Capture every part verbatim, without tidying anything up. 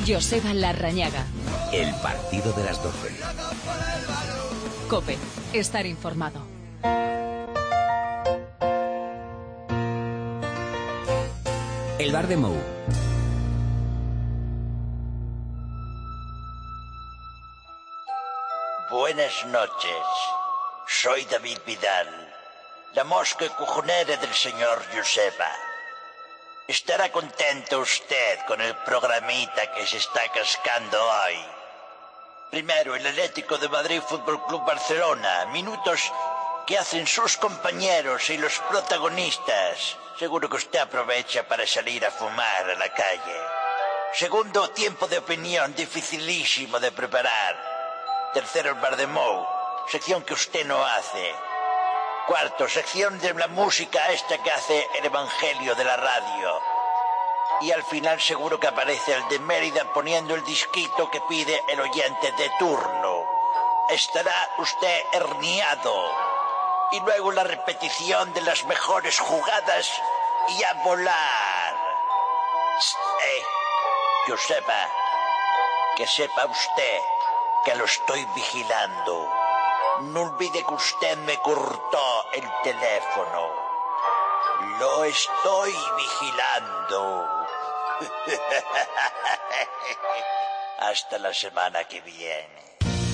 Joseba Larrañaga. El partido de las doce. COPE. Estar informado. El bar de Mou. Buenas noches. Soy David Vidal, la mosca cujunera del señor Joseba. Estará contento usted con el programita que se está cascando hoy. Primero, el Atlético de Madrid Fútbol Club Barcelona. Minutos que hacen sus compañeros y los protagonistas. Seguro que usted aprovecha para salir a fumar a la calle. Segundo, tiempo de opinión dificilísimo de preparar. Tercero, el bar de Mou, sección que usted no hace. Cuarto, sección de la música esta que hace el evangelio de la radio. Y al final seguro que aparece el de Mérida poniendo el disquito que pide el oyente de turno. Estará usted herniado. Y luego la repetición de las mejores jugadas y a volar. Eh, Joseba, que sepa usted que lo estoy vigilando. No olvide que usted me cortó el teléfono. Lo estoy vigilando. Hasta la semana que viene.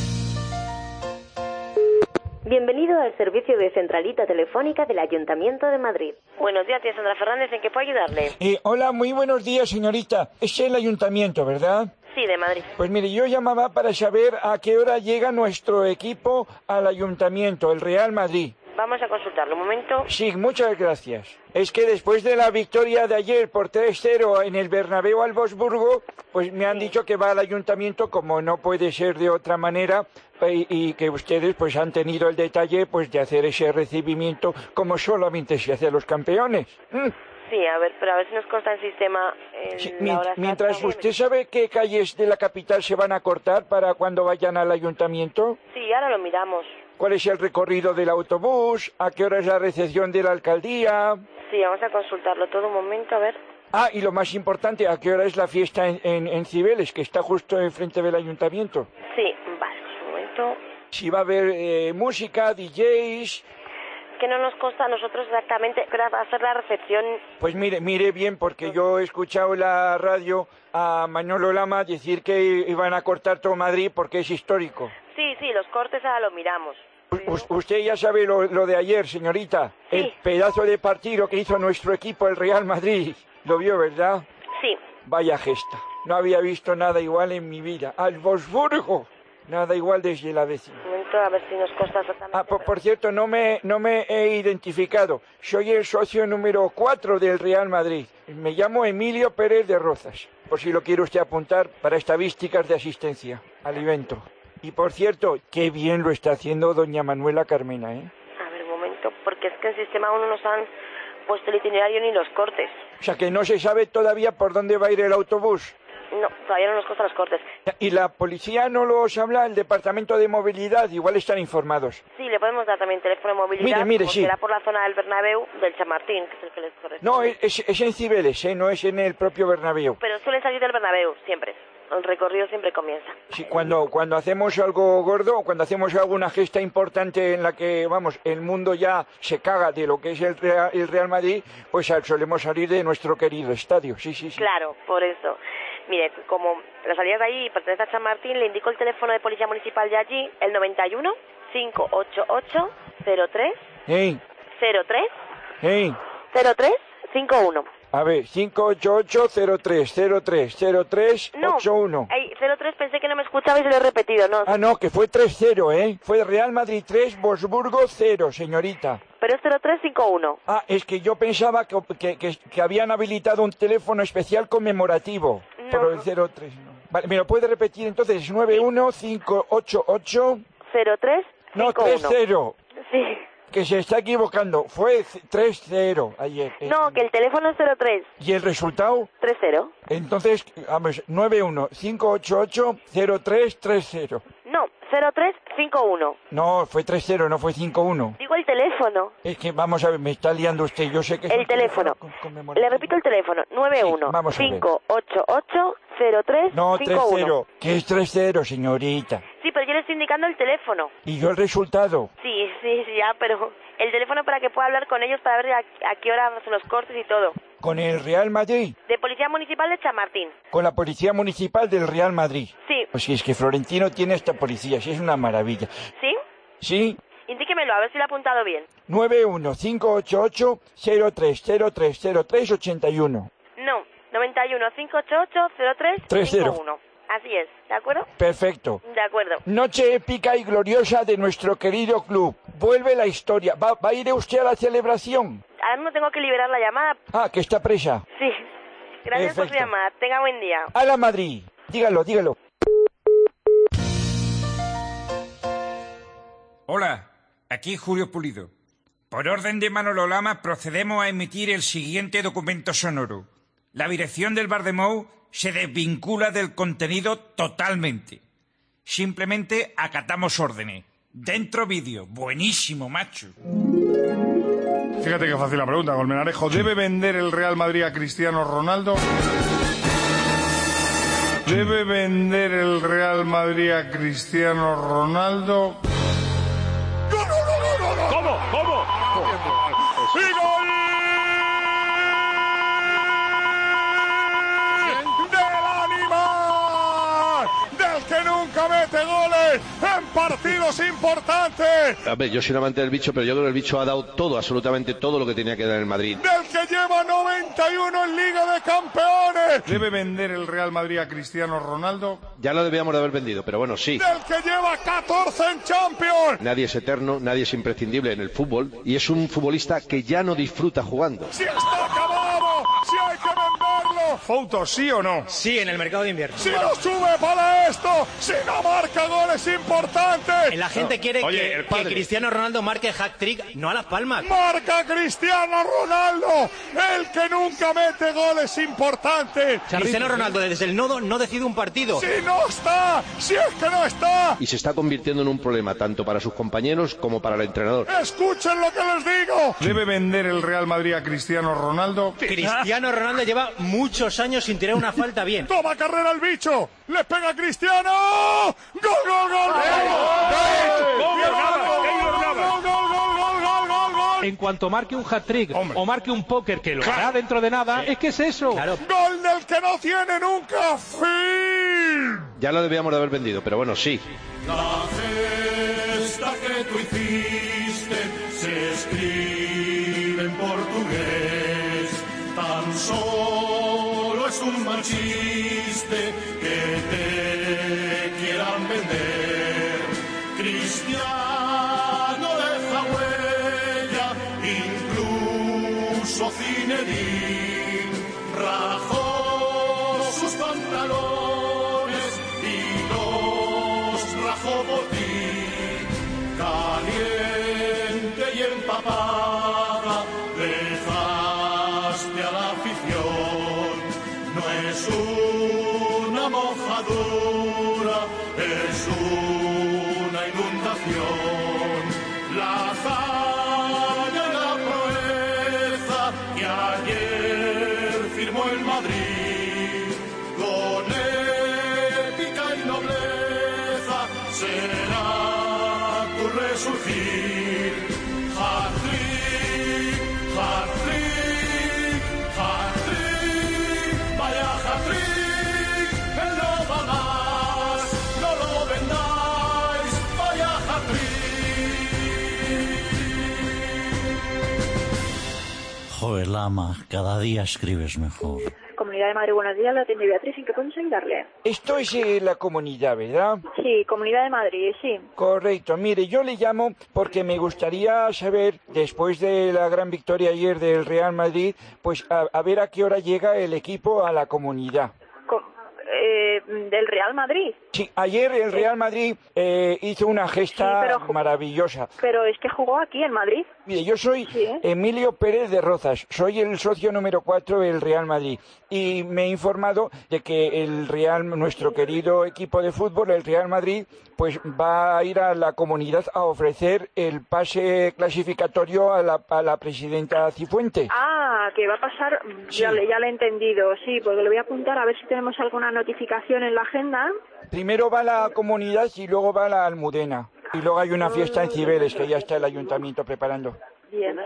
Bienvenido al servicio de centralita telefónica del Ayuntamiento de Madrid. Buenos días, tía Sandra Fernández, ¿en qué puedo ayudarle? Eh, hola, muy buenos días, señorita. Es el Ayuntamiento, ¿verdad? Sí, de Madrid. Pues mire, yo llamaba para saber a qué hora llega nuestro equipo al Ayuntamiento, el Real Madrid. Vamos a consultarlo, un momento. Sí, muchas gracias. Es que después de la victoria de ayer por tres cero en el Bernabéu al Wolfsburgo, pues me han dicho que va al Ayuntamiento, como no puede ser de otra manera, y, y que ustedes pues han tenido el detalle pues de hacer ese recibimiento como solamente se hace a los campeones. ¿Mm? Sí, a ver, pero a ver si nos consta el sistema. El, Sí, la mi- hora mientras exacta. usted sabe qué calles de la capital se van a cortar para cuando vayan al Ayuntamiento. Sí, ahora lo miramos. ¿Cuál es el recorrido del autobús? ¿A qué hora es la recepción de la alcaldía? Sí, vamos a consultarlo todo un momento, a ver. Ah, y lo más importante, ¿a qué hora es la fiesta en, en, en Cibeles, que está justo enfrente del ayuntamiento? Sí, vale, un momento. Si va a haber eh, música, D Js... Que no nos consta a nosotros exactamente, pero va a ser la recepción. Pues mire, mire bien, porque yo he escuchado en la radio a Manolo Lama decir que iban a cortar todo Madrid porque es histórico. Sí, sí, los cortes ahora lo miramos. U- usted ya sabe lo, lo de ayer, señorita. Sí. El pedazo de partido que hizo nuestro equipo, el Real Madrid. Lo vio, ¿verdad? Sí, Vaya gesta. No había visto nada igual en mi vida. ¡Al Wolfsburgo! Nada igual desde la vecina. un momento, a ver si nos consta exactamente. Ah, por, por cierto, no me, no me he identificado. Soy el socio número cuatro del Real Madrid. Me llamo Emilio Pérez de Rozas, por si lo quiere usted apuntar para estadísticas de asistencia al evento. Y por cierto, qué bien lo está haciendo doña Manuela Carmena, ¿eh? A ver, un momento, porque es que en sistema aún no nos han puesto el itinerario ni los cortes. O sea que no se sabe todavía por dónde va a ir el autobús. No, todavía no nos consta los cortes. ¿Y la policía no los habla? ¿El departamento de movilidad? Igual están informados. Sí, le podemos dar también teléfono de movilidad. Mire, mire, como sí. será por la zona del Bernabéu, del Chamartín, que es el que les corresponde. No, es, es en Cibeles, ¿eh? No es en el propio Bernabéu. Pero suele salir del Bernabéu, siempre. El recorrido siempre comienza. Sí, cuando, cuando hacemos algo gordo, cuando hacemos alguna gesta importante en la que, vamos, el mundo ya se caga de lo que es el Real, el Real Madrid, pues al- solemos salir de nuestro querido estadio, sí, sí, sí. Claro, por eso. Mire, como la salida de ahí pertenece a San Martín, le indico el teléfono de Policía Municipal de allí, el noventa y uno, cinco ocho ocho, cero tres, ¡Ey! cero tres, ¡Ey! cero tres, cinco uno. A ver, cinco ocho ocho cero tres cero tres cero tres No, ocho uno. ay, cero tres pensé que no me escuchaba y se lo he repetido, no. Ah, no, que fue tres cero, ¿eh? Fue Real Madrid tres, Wolfsburgo cero, señorita. Pero es cero tres cinco uno. Ah, es que yo pensaba que, que, que, que habían habilitado un teléfono especial conmemorativo. No. Por el cero tres, no. Vale, ¿me lo puede repetir entonces? nueve uno cinco ocho ocho... cero tres No, cinco tres uno. cero. Sí. Que se está equivocando. Fue tres cero ayer. Eh, No, que el teléfono es cero tres, ¿Y el resultado? tres cero. Entonces, vamos, nueve uno cinco ocho ocho cero tres tres cero. No, cero tres cinco uno. No, fue tres cero, no fue cinco uno. Digo el teléfono. Es que, vamos a ver, me está liando usted. Yo sé que es El un teléfono. con- conmemorativo. Le repito el teléfono. nueve uno Sí, vamos a ver. cinco ocho ocho cero tres No, tres cinco uno. cero. ¿Qué es tres cero, señorita? Sí, pero yo le estoy indicando el teléfono. ¿Y yo el resultado? Sí, sí, sí, ya, pero el teléfono para que pueda hablar con ellos para ver a, a qué hora son los cortes y todo. ¿Con el Real Madrid? De Policía Municipal de Chamartín. Con la Policía Municipal del Real Madrid. Sí. Pues si es que Florentino tiene esta policía, si es una maravilla. ¿Sí? ¿Sí? Indíquemelo, a ver si lo he apuntado bien. nueve uno cinco ocho ocho cero tres cero tres cero tres ocho uno. No, noventa y uno, cinco ocho ocho, cero tres cinco uno. Así es, ¿de acuerdo? Perfecto. De acuerdo. Noche épica y gloriosa de nuestro querido club. Vuelve la historia. ¿Va, va a ir usted a la celebración? Ahora mismo tengo que liberar la llamada. Ah, que está presa. Sí. Gracias por su Perfecto. llamada. Tenga buen día. A la Madrid. Dígalo, dígalo. Hola, aquí Julio Pulido. Por orden de Manolo Lama procedemos a emitir el siguiente documento sonoro. La dirección del Bar de Mou se desvincula del contenido totalmente. Simplemente acatamos órdenes. Dentro vídeo. Buenísimo, macho. Fíjate qué fácil la pregunta, Colmenarejo. ¿Debe vender el Real Madrid a Cristiano Ronaldo? ¿Debe vender el Real Madrid a Cristiano Ronaldo? ¿Cómo? ¿Cómo? ¡Y gol! ¡Del animal! ¡Del que nunca mete goles en partidos importantes! A ver, yo soy un amante del bicho, pero yo creo que el bicho ha dado todo, absolutamente todo lo que tenía que dar en el Madrid. ¡Del que lleva noventa y uno en Liga de Campeones! ¿Debe vender el Real Madrid a Cristiano Ronaldo? Ya lo debíamos de haber vendido, pero bueno, sí. ¡Del que lleva catorce en Champions! Nadie es eterno, nadie es imprescindible en el fútbol, y es un futbolista que ya no disfruta jugando. ¡Si está acabado! ¡Si hay que venderlo! ¿Foto sí o no? Sí, en el mercado de invierno. ¡Si no sube para esto! ¡Si no marca goles importantes! La gente quiere Oye, que, el padre. que Cristiano Ronaldo marque hat-trick, no a Las Palmas. ¡Marca Cristiano Ronaldo! ¡El que nunca mete goles importantes! Cristiano Ronaldo desde el nodo no decide un partido. ¡Si no está! ¡Si es que no está! Y se está convirtiendo en un problema tanto para sus compañeros como para el entrenador. ¡Escuchen lo que les digo! ¿Debe vender el Real Madrid a Cristiano Ronaldo? Cristiano Ronaldo lleva muchos años sin tirar una falta bien. ¡Toma carrera el bicho! ¡Le pega a Cristiano! ¡Gol, gol, gol! En cuanto marque un hat-trick o marque un póker, que lo hará dentro de nada, es que es eso. Claro. ¡Gol del que no tiene nunca fin! Ya lo debíamos de haber vendido, pero bueno, sí. La gesta que tú hiciste se escribe en portugués. Tan solo es un mal chiste que te quieran vender. Cristiano deja huella, incluso Zinedine rajó sus pantalones y los rajó por ti. Caliente y empapada dejaste a la afición. No es una mojadura, es una inundación. La hazaña y la proeza que ayer firmó el Madrid, con épica y nobleza será tu resurgir. Hat-trick, hat-trick, hat-trick, vaya hat-trick, él no va más, no lo vendáis, vaya hat-trick. Joder, Lama, cada día escribes mejor. Comunidad de Madrid, buenos días, la atiende Beatriz, ¿en qué podemos ayudarle? Esto es eh, la comunidad, ¿verdad? Sí, Comunidad de Madrid, sí. Correcto. Mire, yo le llamo porque me gustaría saber, después de la gran victoria ayer del Real Madrid, pues a, a ver a qué hora llega el equipo a la comunidad. Co- eh, ¿Del Real Madrid? Sí, ayer el Real Madrid eh, hizo una gesta Sí, pero- maravillosa. Pero es que jugó aquí en Madrid. Mire, yo soy Sí. Emilio Pérez de Rozas, soy el socio número cuatro del Real Madrid y me he informado de que el Real, nuestro querido equipo de fútbol, el Real Madrid, pues va a ir a la comunidad a ofrecer el pase clasificatorio a la, a la presidenta Cifuentes. Ah, Ah, que va a pasar, Sí. ya, le, ya le he entendido, sí, porque le voy a apuntar a ver si tenemos alguna notificación en la agenda. Primero va la comunidad y luego va la Almudena. Y luego hay una fiesta en Cibeles que ya está el ayuntamiento preparando. Bien.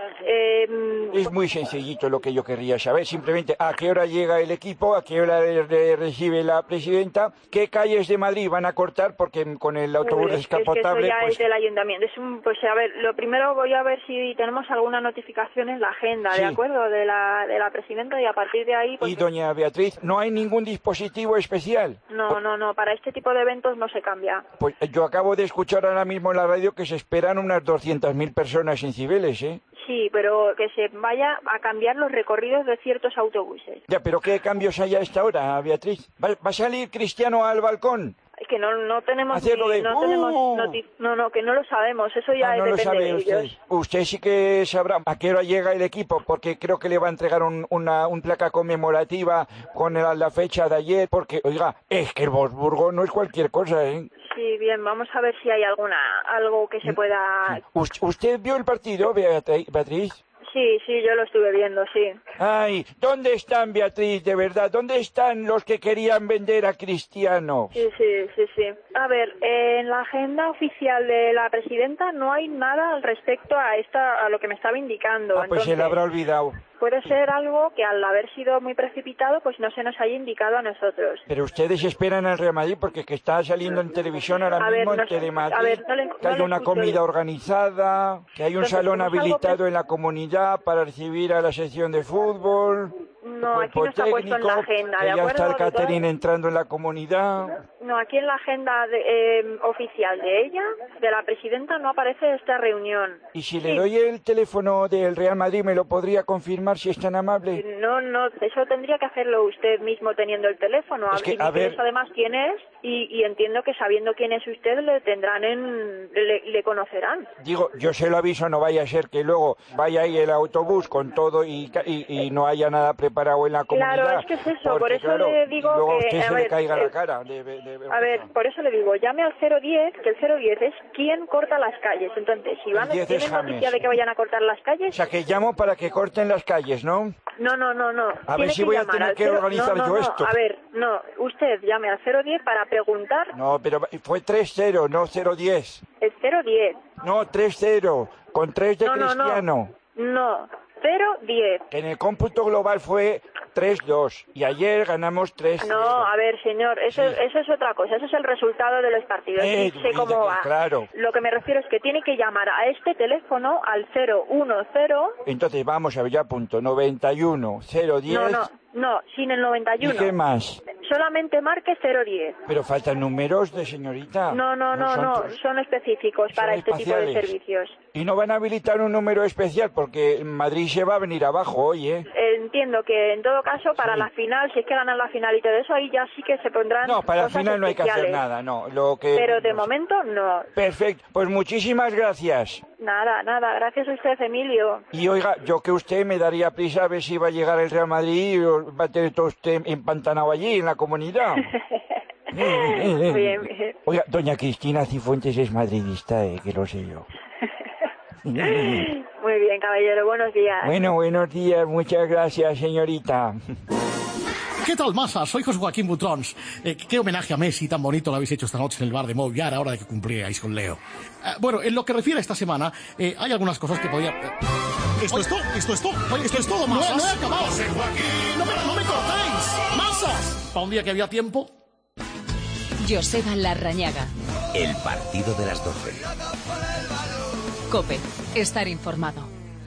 Eh, Es muy sencillito lo que yo querría saber, simplemente a qué hora llega el equipo, a qué hora le- le recibe la presidenta, qué calles de Madrid van a cortar, porque con el autobús es, es que descapotable, eso ya pues es del ayuntamiento. Es un, pues a ver, lo primero voy a ver si tenemos alguna notificación en la agenda, Sí. ¿de acuerdo? De la, de la presidenta y a partir de ahí, pues y doña Beatriz, ¿no hay ningún dispositivo especial? no, no, no, para este tipo de eventos no se cambia. Pues yo acabo de escuchar ahora mismo en la radio que se esperan unas doscientas mil personas en Cibeles, ¿eh? Sí, pero que se vaya a cambiar los recorridos de ciertos autobuses. Ya, pero ¿qué cambios hay a esta hora, Beatriz? ¿Va, va a salir Cristiano al balcón? Es que no, no tenemos Hacerlo ni- de, no ¡uh! tenemos noti- no, no, que no lo sabemos, eso ya Ah, no lo depende sabe de usted. ellos. Usted sí que sabrá a qué hora llega el equipo, porque creo que le va a entregar un, una un placa conmemorativa con la, la fecha de ayer, porque, oiga, es que el Wolfsburgo no es cualquier cosa, ¿eh? Sí, bien, vamos a ver si hay alguna algo que se pueda. ¿Us- ¿Usted vio el partido, Beatri- Beatriz? Sí, sí, yo lo estuve viendo, sí. Ay, ¿dónde están, Beatriz, de verdad? ¿Dónde están los que querían vender a Cristiano? Sí, sí, sí, sí. A ver, eh, en la agenda oficial de la presidenta no hay nada al respecto a esta, a lo que me estaba indicando. Ah, pues se le Entonces, habrá olvidado. puede ser algo que al haber sido muy precipitado, pues no se nos haya indicado a nosotros. Pero ustedes esperan al Real Madrid porque que está saliendo en televisión ahora A ver, mismo no en sé, Telemadrid, a ver, no le- que no hay le una escucho comida bien. organizada, que hay un Entonces, salón como es algo habilitado que- en la comunidad para recibir a la sección de fútbol. No, el aquí no está cuerpo puesto en la técnico, agenda, que ¿de ya acuerdo? está el De todas- catering entrando en la comunidad. No, aquí en la agenda de- eh, oficial de ella, de la presidenta, no aparece esta reunión. Y si le doy el teléfono del Real Madrid, ¿me lo podría confirmar si es tan amable? No, no, eso tendría que hacerlo usted mismo teniendo el teléfono. Es que, y me a ver- interesa además quién es y, y entiendo que sabiendo quién es usted le tendrán en, le, le conocerán. Digo, yo se lo aviso, no vaya a ser que luego vaya ahí el autobús con todo y, ca- y, y no haya nada preparado en la comunidad. Claro, es que es eso, porque, por eso claro, le digo y luego a que, usted a se ver, le caiga eh, la cara. de- de- de A ver, por eso le digo, llame al cero diez, que el cero diez es quien corta las calles. Entonces, si van, El diez es tienen James. noticia de que vayan a cortar las O calles, sea, que llamo para que corten las calles, ¿no? no, no, no, no. A ver Tiene si que voy a llamar tener al que cero- organizar no, no, yo no, esto. A ver, no, usted llame al cero diez para preguntar No, pero fue tres cero, no cero diez. el cero diez. No, tres cero, con tres de No, no, no. Cristiano. No, cero diez. Que en el cómputo global fue tres dos y ayer ganamos tres cero. No, a ver, señor, eso, eso es otra cosa, eso es el resultado de los partidos. Eh, Sí sé cómo mira, va. claro. Lo que me refiero es que tiene que llamar a este teléfono al cero uno cero. Entonces vamos a ver, ya punto, noventa y uno, cero diez. No, no, no, sin el noventa y ¿Y uno. qué más? Solamente marque cero diez. Pero faltan números de señorita. No, no, no, son no, tres. son específicos para este tipo de espaciales. servicios. Y no van a habilitar un número especial porque Madrid se va a venir abajo hoy, ¿eh? Entiendo que en todo caso para la final, si es que ganan la final y todo eso, ahí ya sí que se pondrán No, para la cosas final no hay que hacer especiales. nada, no. Lo que... Pero de momento no. Perfecto, pues muchísimas gracias. Nada, nada, gracias a usted, Emilio. Y oiga, yo que usted me daría prisa a ver si va a llegar el Real Madrid o va a tener todo usted empantanado allí en la comunidad. Bien, bien. Oiga, doña Cristina Cifuentes es madridista, eh, que lo sé yo. Muy bien, caballero, buenos días. Bueno, buenos días, muchas gracias, señorita. ¿Qué tal, masa? Soy José Joaquín Butrons. Eh, ¿Qué homenaje a Messi tan bonito lo habéis hecho esta noche en el bar de Movillar ahora de que cumplíais con Leo? Eh, bueno, en lo que refiere a esta semana, eh, hay algunas cosas que podía... eh, Esto es todo, esto es todo, Oye, esto es todo, no, masas. no he acabado. José Joaquín. No, pero no me cortéis. ¡Masas! Para un día que había tiempo... Joseba Larrañaga. El partido de las doce. Cope. Estar informado.